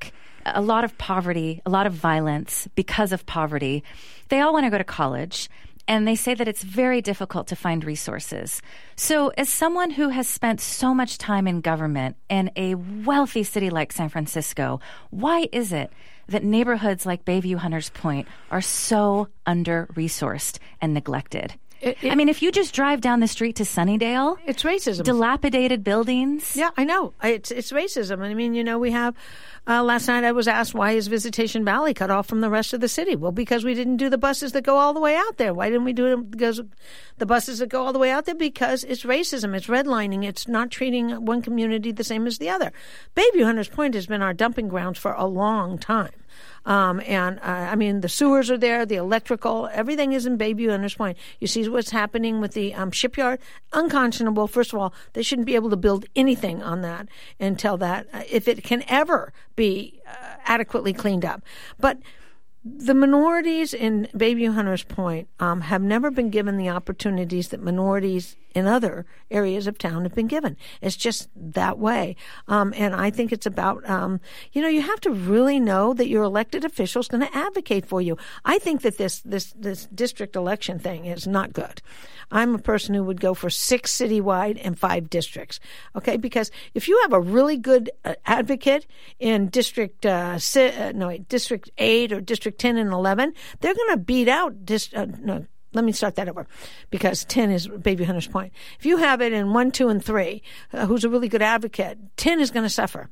a lot of poverty, a lot of violence because of poverty. They all want to go to college. And they say that it's very difficult to find resources. So as someone who has spent so much time in government in a wealthy city like San Francisco, why is it that neighborhoods like Bayview Hunters Point are so under-resourced and neglected? It, it, I mean, if you just drive down the street to Sunnydale, it's racism. Dilapidated buildings. Yeah, I know. It's it's racism. I mean, you know, we have. Uh, last night I was asked, why is Visitation Valley cut off from the rest of the city? Well, because we didn't do the buses that go all the way out there. Why didn't we do it? Because the buses that go all the way out there? Because it's racism. It's redlining. It's not treating one community the same as the other. Bayview Hunters Point has been our dumping grounds for a long time. Um, and, uh, I mean, the sewers are there, the electrical, everything is in Bayview Hunters Point. You see what's happening with the um, shipyard? Unconscionable. First of all, they shouldn't be able to build anything on that until that, uh, if it can ever be uh, adequately cleaned up. But the minorities in Bayview Hunters Point um, have never been given the opportunities that minorities in other areas of town have been given. It's just that way. Um, and I think it's about, um, you know, you have to really know that your elected official is going to advocate for you. I think that this, this, this district election thing is not good. I'm a person who would go for six citywide and five districts. Okay, because if you have a really good uh, advocate in district uh, si- uh, no wait, district eight or district ten and eleven, they're going to beat out dis- uh, no. Let me start that over, because ten is Bayview Hunters Point. If you have it in one, two, and three, uh, who's a really good advocate, ten is going to suffer.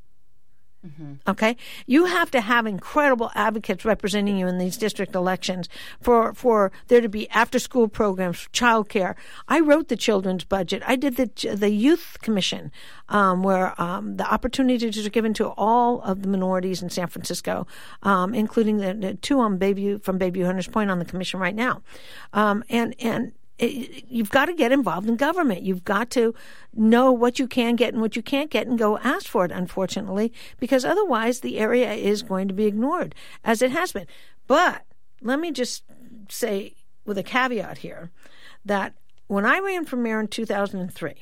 Mm-hmm. Okay? You have to have incredible advocates representing you in these district elections for, for there to be after-school programs, childcare. I wrote the children's budget. I did the the youth commission, um, where um, the opportunities are given to all of the minorities in San Francisco, um, including the, the two on Bayview, from Bayview Hunters Point on the commission right now. Um, and, and It, you've got to get involved in government. You've got to know what you can get and what you can't get and go ask for it, unfortunately, because otherwise the area is going to be ignored, as it has been. But let me just say with a caveat here that when I ran for mayor in two thousand three,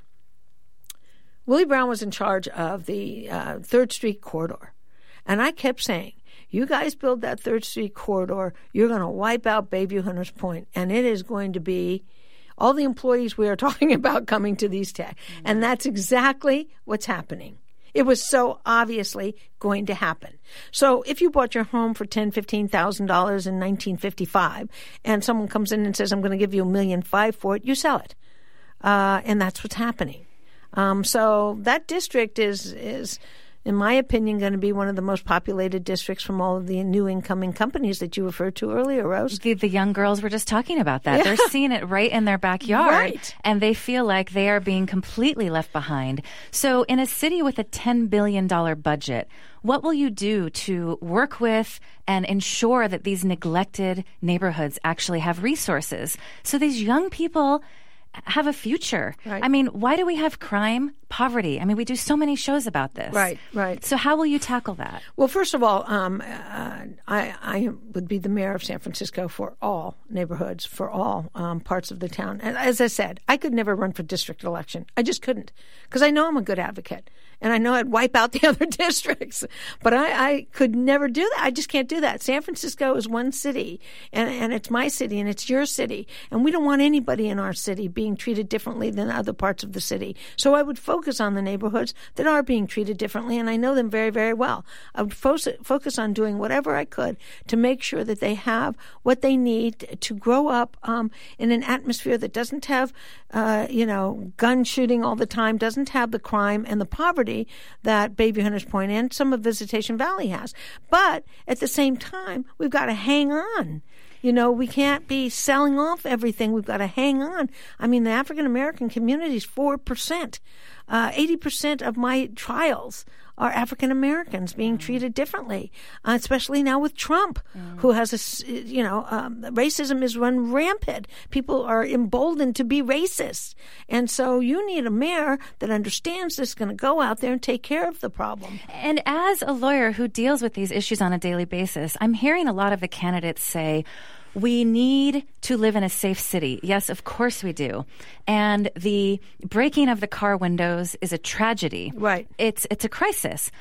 Willie Brown was in charge of the uh, third Street corridor. And I kept saying, you guys build that third Street corridor, you're going to wipe out Bayview Hunters Point, and it is going to be all the employees we are talking about coming to these tech. Mm-hmm. And that's exactly what's happening. It was so obviously going to happen. So if you bought your home for ten thousand dollars, fifteen thousand dollars in nineteen fifty-five, and someone comes in and says, I'm going to give you a million five for it, you sell it. Uh, and that's what's happening. Um, so that district is is... in my opinion, going to be one of the most populated districts from all of the new incoming companies that you referred to earlier, Rose. The, the young girls were just talking about that. Yeah. They're seeing it right in their backyard, right. And they feel like they are being completely left behind. So in a city with a ten billion dollars budget, what will you do to work with and ensure that these neglected neighborhoods actually have resources so these young people have a future? Right. I mean, why do we have crime, poverty? I mean, we do so many shows about this. Right, right. So how will you tackle that? Well, first of all, um, uh, I, I would be the mayor of San Francisco for all neighborhoods, for all um, parts of the town. And as I said, I could never run for district election. I just couldn't, because I know I'm a good advocate. And I know I'd wipe out the other districts. But I, I could never do that. I just can't do that. San Francisco is one city, and, and it's my city, and it's your city. And we don't want anybody in our city being treated differently than other parts of the city. So I would focus on the neighborhoods that are being treated differently, and I know them very, very well. I would fo- focus on doing whatever I could to make sure that they have what they need to grow up um, in an atmosphere that doesn't have, uh, you know, gun shooting all the time, doesn't have the crime and the poverty that Bayview Hunters Point and some of Visitation Valley has. But at the same time, we've got to hang on. You know, we can't be selling off everything. We've got to hang on. I mean, the African-American community is four percent. Uh, eighty percent of my trials are African-Americans being treated differently, uh, especially now with Trump, mm. who has a, you know, um, racism is run rampant. People are emboldened to be racist. And so you need a mayor that understands this, going to go out there and take care of the problem. And as a lawyer who deals with these issues on a daily basis, I'm hearing a lot of the candidates say, we need to live in a safe city. Yes, of course we do. And the breaking of the car windows is a tragedy. Right. It's it's a crisis.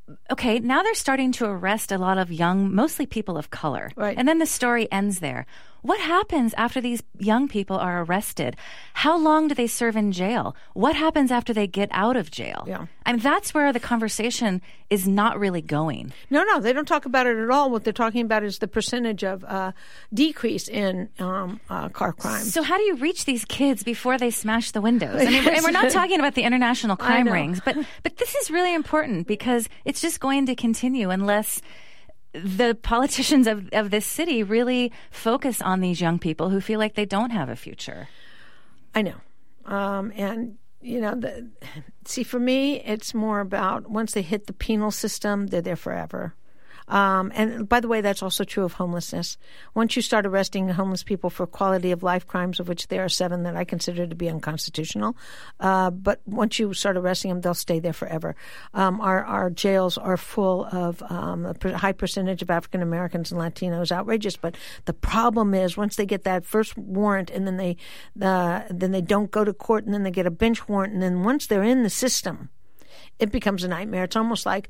okay, now they're starting to arrest a lot of young, mostly people of color. Right. And then the story ends there. What happens after these young people are arrested? How long do they serve in jail? What happens after they get out of jail? Yeah. I mean, that's where the conversation is not really going. No, no, they don't talk about it at all. What they're talking about is the percentage of uh, decrease in um, uh, car crime. So how do you reach these kids before they smash the windows? I mean, and we're not talking about the international crime rings, but but this is really important because it's just going to continue unless the politicians of, of this city really focus on these young people who feel like they don't have a future. I know. Um, and, you know, the, see, for me, it's more about once they hit the penal system, they're there forever. Um, and by the way, that's also true of homelessness. Once you start arresting homeless people for quality of life crimes, of which there are seven that I consider to be unconstitutional, uh, but once you start arresting them, they'll stay there forever. Um, our, our jails are full of um, a high percentage of African Americans and Latinos. Outrageous, but the problem is once they get that first warrant and then they uh, then they don't go to court and then they get a bench warrant and then once they're in the system, it becomes a nightmare. It's almost like,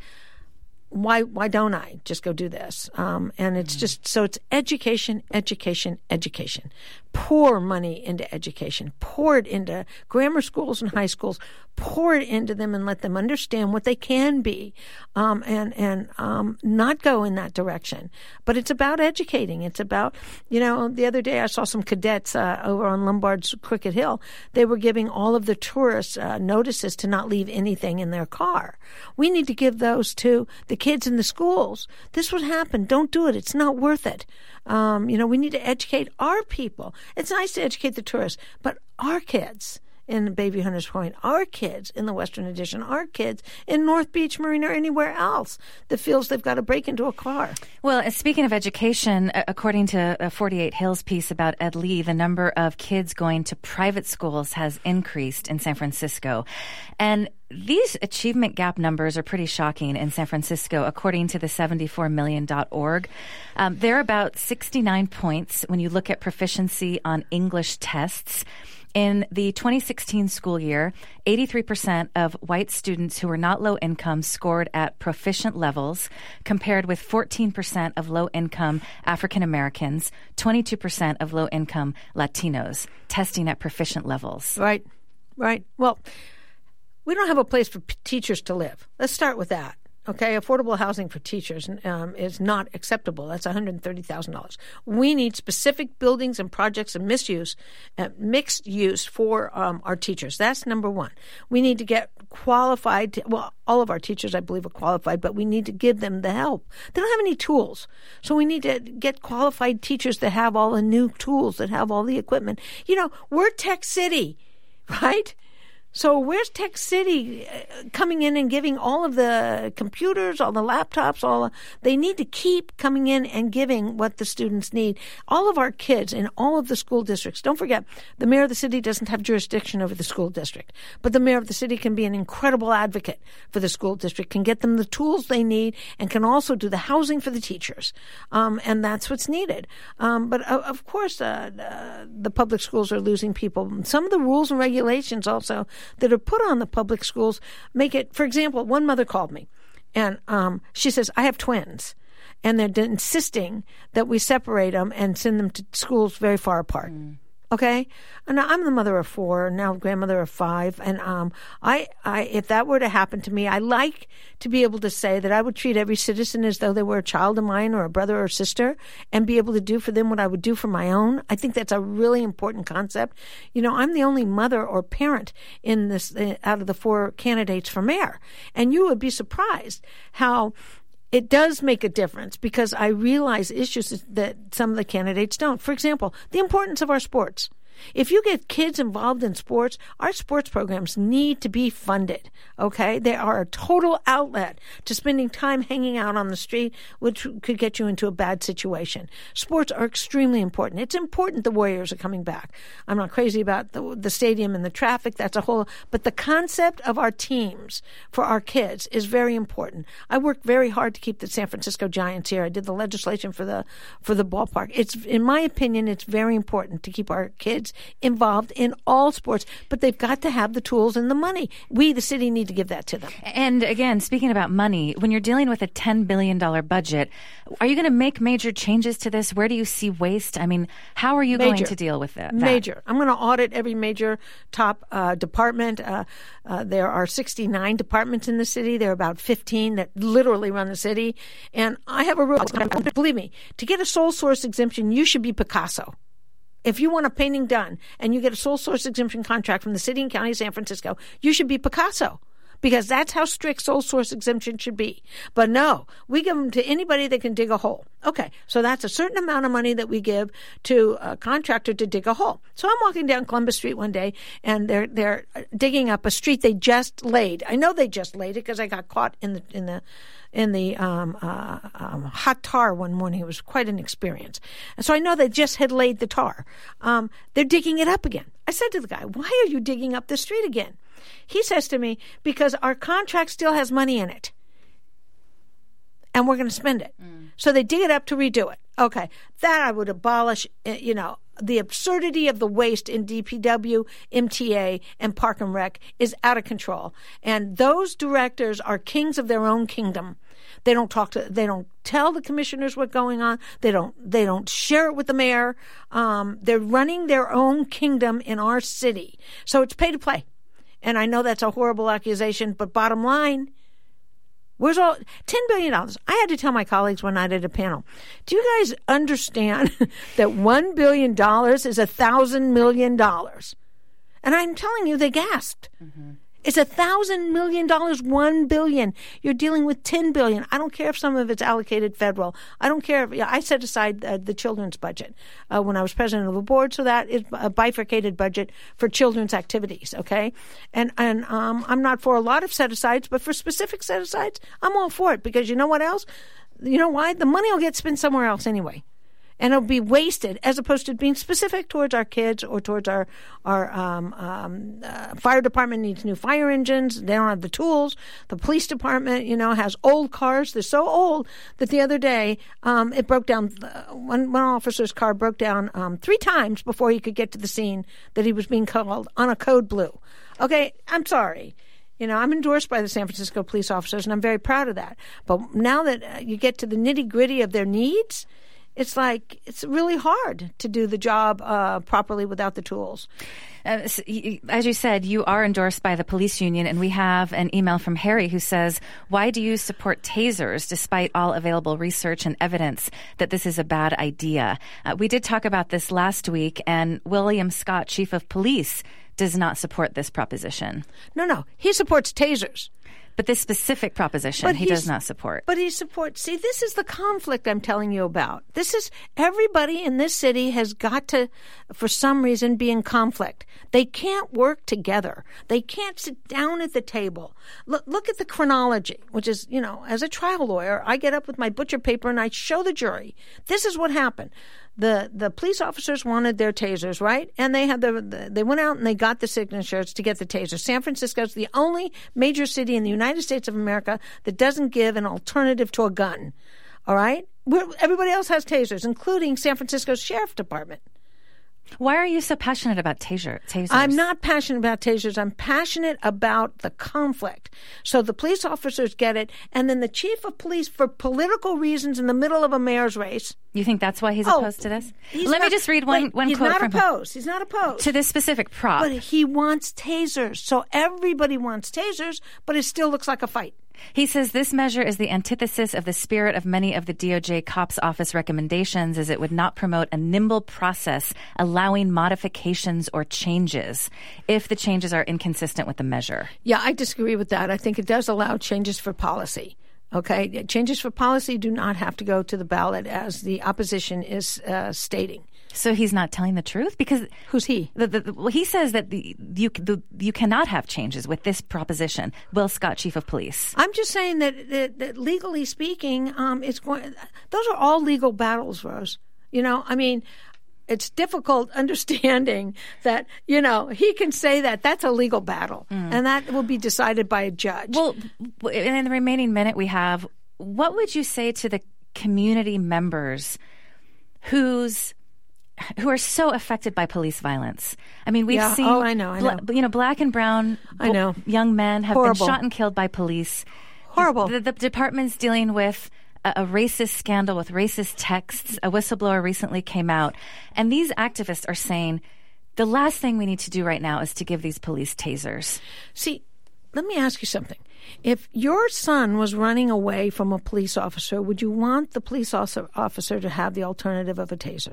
Why why don't I just go do this? Um, and it's just, so it's education, education, education. Pour money into education. Pour it into grammar schools and high schools. Pour it into them and let them understand what they can be um, and, and um, not go in that direction. But it's about educating. It's about, you know, the other day I saw some cadets uh, over on Lombard's Crooked Hill. They were giving all of the tourists uh, notices to not leave anything in their car. We need to give those to the kids in the schools. This would happen. Don't do it. It's not worth it. Um, you know, we need to educate our people. It's nice to educate the tourists, but our kids in Bayview Hunters Point, our kids in the Western Addition, our kids in North Beach Marina or anywhere else that feels they've got to break into a car. Well, speaking of education, according to a forty-eight Hills piece about Ed Lee, the number of kids going to private schools has increased in San Francisco. And these achievement gap numbers are pretty shocking in San Francisco, according to the seventy-four million dot org. Um, they're about sixty-nine points when you look at proficiency on English tests. In the twenty sixteen school year, eighty-three percent of white students who were not low income scored at proficient levels, compared with fourteen percent of low income African Americans, twenty-two percent of low income Latinos testing at proficient levels. Right, right. Well, we don't have a place for p- teachers to live. Let's start with that. Okay, affordable housing for teachers um, is not acceptable. That's one hundred thirty thousand dollars. We need specific buildings and projects and misuse, uh, mixed use for um, our teachers. That's number one. We need to get qualified. To, well, all of our teachers, I believe, are qualified, but we need to give them the help. They don't have any tools. So we need to get qualified teachers that have all the new tools, that have all the equipment. You know, we're Tech City, right? So where's Tech City coming in and giving all of the computers, all the laptops, all the, they need to keep coming in and giving what the students need. All of our kids in all of the school districts, don't forget, the mayor of the city doesn't have jurisdiction over the school district, but the mayor of the city can be an incredible advocate for the school district, can get them the tools they need, and can also do the housing for the teachers. Um, and that's what's needed. Um, but uh, of course, uh, uh, the public schools are losing people. Some of the rules and regulations also that are put on the public schools make it, for example, one mother called me and um, she says, I have twins and they're insisting that we separate them and send them to schools very far apart. Mm. Okay? And I'm the mother of four, now grandmother of five. And um, I, I, if that were to happen to me, I like to be able to say that I would treat every citizen as though they were a child of mine or a brother or sister and be able to do for them what I would do for my own. I think that's a really important concept. You know, I'm the only mother or parent in this, uh, out of the four candidates for mayor. And you would be surprised how it does make a difference because I realize issues that some of the candidates don't. For example, the importance of our sports. If you get kids involved in sports, our sports programs need to be funded, okay? They are a total outlet to spending time hanging out on the street, which could get you into a bad situation. Sports are extremely important. It's important the Warriors are coming back. I'm not crazy about the, the stadium and the traffic. That's a whole, but the concept of our teams for our kids is very important. I worked very hard to keep the San Francisco Giants here. I did the legislation for the, for the ballpark. It's, in my opinion, it's very important to keep our kids kids involved in all sports, but they've got to have the tools and the money. We, the city, need to give that to them. And again, speaking about money, when you're dealing with a ten billion dollars budget, are you going to make major changes to this? Where do you see waste? I mean, how are you Major. going to deal with that? Major. I'm going to audit every major top uh, department. Uh, uh, there are sixty-nine departments in the city. There are about fifteen that literally run the city. And I have a rule. Believe me, to get a sole source exemption, you should be Picasso. If you want a painting done and you get a sole source exemption contract from the city and county of San Francisco, you should be Picasso, because that's how strict sole source exemption should be. But no, we give them to anybody that can dig a hole. Okay, so that's a certain amount of money that we give to a contractor to dig a hole. So I'm walking down Columbus Street one day, and they're they're digging up a street they just laid. I know they just laid it because I got caught in the in the in the um, uh, um, hot tar one morning. It was quite an experience. And so I know they just had laid the tar. Um, they're digging it up again. I said to the guy, "Why are you digging up the street again?" He says to me, "Because our contract still has money in it, and we're going to spend it." Mm. So they dig it up to redo it. Okay, that I would abolish, you know, the absurdity of the waste in D P W, M T A, and Park and Rec is out of control. And those directors are kings of their own kingdom. They don't talk to, they don't tell the commissioners what's going on. They don't, they don't share it with the mayor. Um, they're running their own kingdom in our city. So it's pay to play. And I know that's a horrible accusation, but bottom line, where's all ten billion dollars? I had to tell my colleagues one night at a panel, do you guys understand that one billion dollars is a thousand million dollars? And I'm telling you, they gasped. Mm-hmm. It's a thousand million dollars, one billion. You're dealing with ten billion. I don't care if some of it's allocated federal. I don't care if yeah, I set aside uh, the children's budget uh, when I was president of the board, so that is a bifurcated budget for children's activities. Okay, and and um, I'm not for a lot of set asides, but for specific set asides, I'm all for it, because you know what else? You know why? The money will get spent somewhere else anyway. And it'll be wasted, as opposed to being specific towards our kids or towards our our um, um, uh, fire department needs new fire engines. They don't have the tools. The police department, you know, has old cars. They're so old that the other day um, it broke down. Uh, one, one officer's car broke down um, three times before he could get to the scene that he was being called on a code blue. Okay, I'm sorry. You know, I'm endorsed by the San Francisco police officers, and I'm very proud of that. But now that uh, you get to the nitty-gritty of their needs, it's like it's really hard to do the job uh, properly without the tools. Uh, as you said, you are endorsed by the police union, and we have an email from Harry who says, why do you support tasers despite all available research and evidence that this is a bad idea? Uh, we did talk about this last week, and William Scott, chief of police, does not support this proposition. No, no. He supports tasers. But this specific proposition, he does not support. But he supports. See, this is the conflict I'm telling you about. This is everybody in this city has got to, for some reason, be in conflict. They can't work together. They can't sit down at the table. Look, look at the chronology, which is, you know, as a trial lawyer, I get up with my butcher paper and I show the jury. This is what happened. The the police officers wanted their tasers, right? And they had the, the they went out and they got the signatures to get the tasers. San Francisco is the only major city in the United States of America that doesn't give an alternative to a gun. All right? We're, everybody else has tasers, including San Francisco's Sheriff Department. Why are you so passionate about taser, tasers? I'm not passionate about tasers. I'm passionate about the conflict. So the police officers get it, and then the chief of police, for political reasons in the middle of a mayor's race. You think that's why he's oh, opposed to this? Let not, me just read one, wait, one he's quote not from opposed. him. He's not opposed. To this specific prop. But he wants tasers. So everybody wants tasers, but it still looks like a fight. He says this measure is the antithesis of the spirit of many of the D O J COPS office recommendations, as it would not promote a nimble process allowing modifications or changes if the changes are inconsistent with the measure. Yeah, I disagree with that. I think it does allow changes for policy. Okay, changes for policy do not have to go to the ballot, as the opposition is uh, stating. So he's not telling the truth? Because who's he? The, the, the, well, he says that the, you the, you cannot have changes with this proposition. Will Scott, chief of police. I'm just saying that, that, that legally speaking, um, it's going. Those are all legal battles, Rose. You know, I mean, it's difficult understanding that, you know, he can say that. That's a legal battle, mm. and that will be decided by a judge. Well, in the remaining minute we have, what would you say to the community members whose who are so affected by police violence. I mean, we've Yeah. seen, Oh, I know, I know. bla- you know, black and brown I know. young men have Horrible. been shot and killed by police. Horrible. The, the department's dealing with a, a racist scandal with racist texts. A whistleblower recently came out, and these activists are saying the last thing we need to do right now is to give these police tasers. See, let me ask you something. If your son was running away from a police officer, would you want the police officer officer to have the alternative of a taser?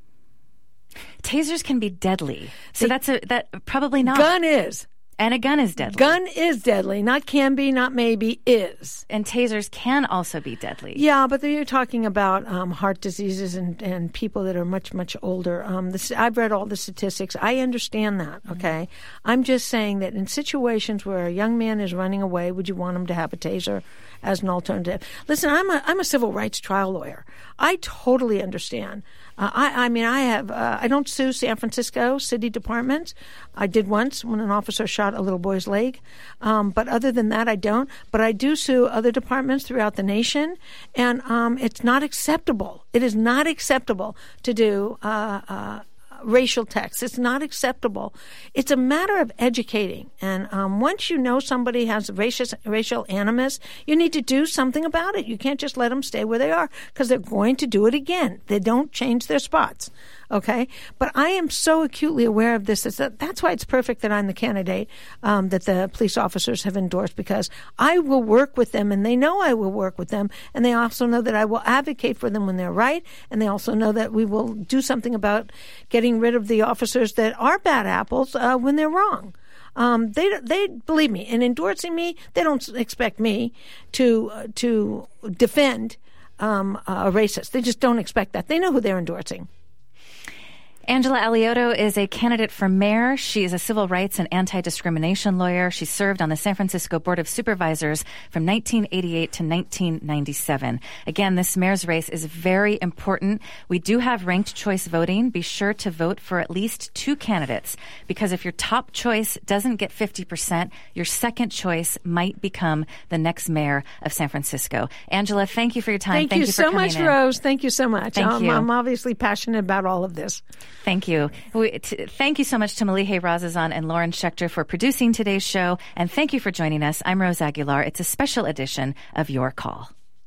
Tasers can be deadly, so The- that's a that probably not. Gun is. And a gun is deadly. Gun is deadly. Not can be, not maybe, is. And tasers can also be deadly. Yeah, but you're talking about um, heart diseases and, and people that are much, much older. Um, this, I've read all the statistics. I understand that, okay? Mm-hmm. I'm just saying that in situations where a young man is running away, would you want him to have a taser as an alternative? Listen, I'm a, I'm a civil rights trial lawyer. I totally understand. Uh, I, I mean, I have, uh, I don't sue San Francisco city departments. I did once when an officer shot a little boy's leg. Um, but other than that, I don't. But I do sue other departments throughout the nation. And um, it's not acceptable. It is not acceptable to do uh, uh, racial text. It's not acceptable. It's a matter of educating. And um, once you know somebody has racist, racial animus, you need to do something about it. You can't just let them stay where they are because they're going to do it again. They don't change their spots. Okay? But I am so acutely aware of this. That that's why it's perfect that I'm the candidate um, that the police officers have endorsed, because I will work with them and they know I will work with them. And they also know that I will advocate for them when they're right. And they also know that we will do something about getting rid of the officers that are bad apples uh, when they're wrong. Um, they they believe me, in endorsing me, they don't expect me to uh, to defend um, a racist. They just don't expect that. They know who they're endorsing. Angela Alioto is a candidate for mayor. She is a civil rights and anti-discrimination lawyer. She served on the San Francisco Board of Supervisors from nineteen eighty-eight to nineteen ninety-seven. Again, this mayor's race is very important. We do have ranked choice voting. Be sure to vote for at least two candidates, because if your top choice doesn't get fifty percent, your second choice might become the next mayor of San Francisco. Angela, thank you for your time. Thank, thank you, you for so coming much, in. Rose. Thank you so much. Thank um, you. I'm obviously passionate about all of this. Thank you. We, t- thank you so much to Malihe Razazan and Lauren Schechter for producing today's show. And thank you for joining us. I'm Rose Aguilar. It's a special edition of Your Call.